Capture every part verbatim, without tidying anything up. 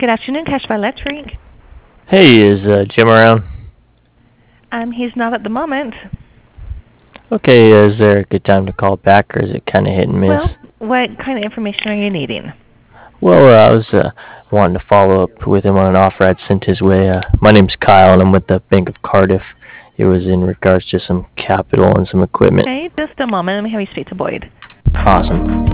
Good afternoon, Cash by Electric. Hey, is uh, Jim around? Um, he's not at the moment. Okay, uh, is there a good time to call back, or is it kind of hit and Well, miss? what kind of information are you needing? Well, uh, I was uh, wanting to follow up with him on an offer I'd sent his way. Uh, my name's Kyle, and I'm with the Bank of Cardiff. It was in regards to some capital and some equipment. Okay, just a moment. Let me have you speak to Boyd. Awesome.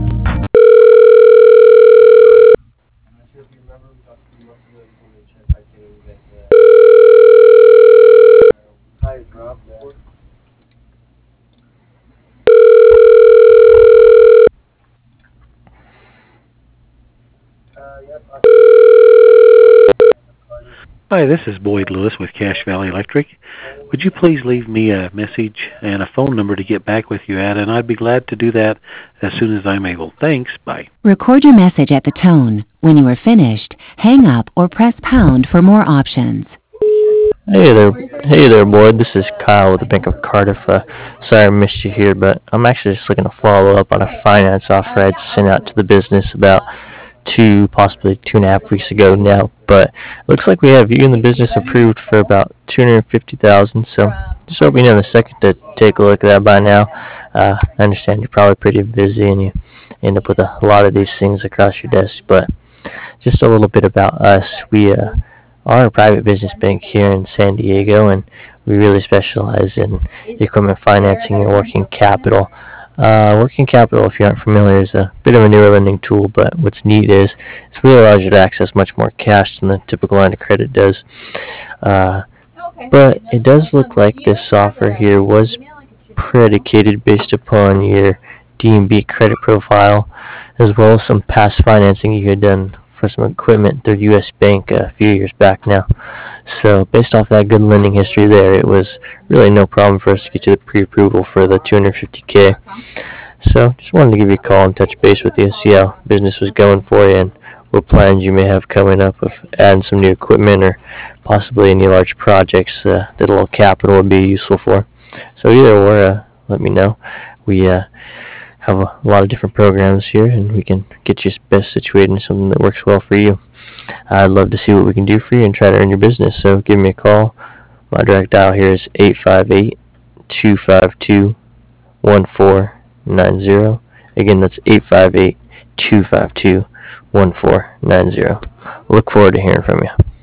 Hi, this is Boyd Lewis with Cache Valley Electric. Would you please leave me a message and a phone number to get back with you at, and I'd be glad to do that as soon as I'm able. Thanks. Bye. Record your message at the tone. When you are finished, hang up or press pound for more options. Hey there, hey there, Boyd. This is Kyle with the Bank of Cardiff. Uh, sorry I missed you here, but I'm actually just looking to follow up on a finance offer I'd sent out to the business about two, possibly two and a half weeks ago now. But it looks like we have you in the business approved for about two hundred fifty thousand. So just hoping you have a second to take a look at that by now. Uh, I understand you're probably pretty busy and you end up with a lot of these things across your desk. But just a little bit about us. We uh, are a private business bank here in San Diego, and we really specialize in equipment financing and working capital. Uh, working capital, if you aren't familiar, is a bit of a newer lending tool, but what's neat is it really allows you to access much more cash than the typical line of credit does. Uh, but it does look like this offer here was predicated based upon your D and B credit profile, as well as some past financing you had done for some equipment through U S Bank a few years back now. So based off that good lending history there, it was really no problem for us to get you the pre-approval for the two hundred fifty K. So just wanted to give you a call and touch base with you, see how business was going for you and what plans you may have coming up of adding some new equipment or possibly any large projects uh, that a little capital would be useful for. So either or, uh, let me know. We uh, have a lot of different programs here, and we can get you best situated in something that works well for you. I'd love to see what we can do for you and try to earn your business. So give me a call. My direct dial here is eight five eight, two five two, one four nine zero. Again, that's eight five eight, two five two, one four nine zero. Look forward to hearing from you.